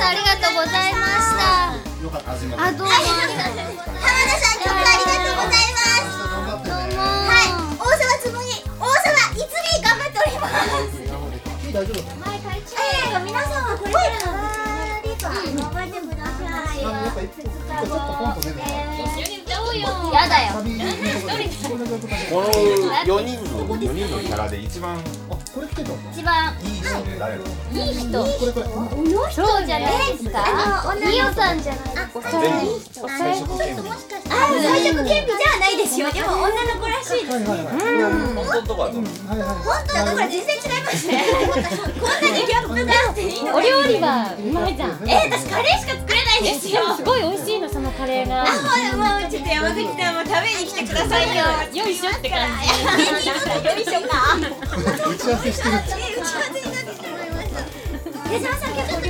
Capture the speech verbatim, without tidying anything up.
ありがとうございました。 よかった。あ、どうも。 浜田さん、曲ありがとうございます。 どうも。 はい、王様つむぎ、王様いつみ頑張っております。 大丈夫。 ええ、皆さんはこれからのリバー頑張ってください。 やっぱ一個ちょっとポンと出てた。 やだよ。 このよにんのよにんのキャラで一番あ、これ来てたんだ。 一番いい人って誰？ いい人。 これこれ。 そうじゃないですか。イオさんじゃないですか。 全部最初の件もしかして、あ、最初の権利じゃないですよ。でも女の子らしいです。 はいはいはい。 本当のとこはどう？ はいはい。 本当だから全然違いますね。こんなにギャップがあっていいの？ お料理はうまいじゃん。 え、私カレーしか作れないんですよ。 すごい美味しいのそのカレーが。 あ、もうもうちょっと山口さんも食べに来てくださいよ。 よいしょって感じ。 よいしょか。 打ち合わせしてる。 打ち合わせになってしまいました。手島さん結構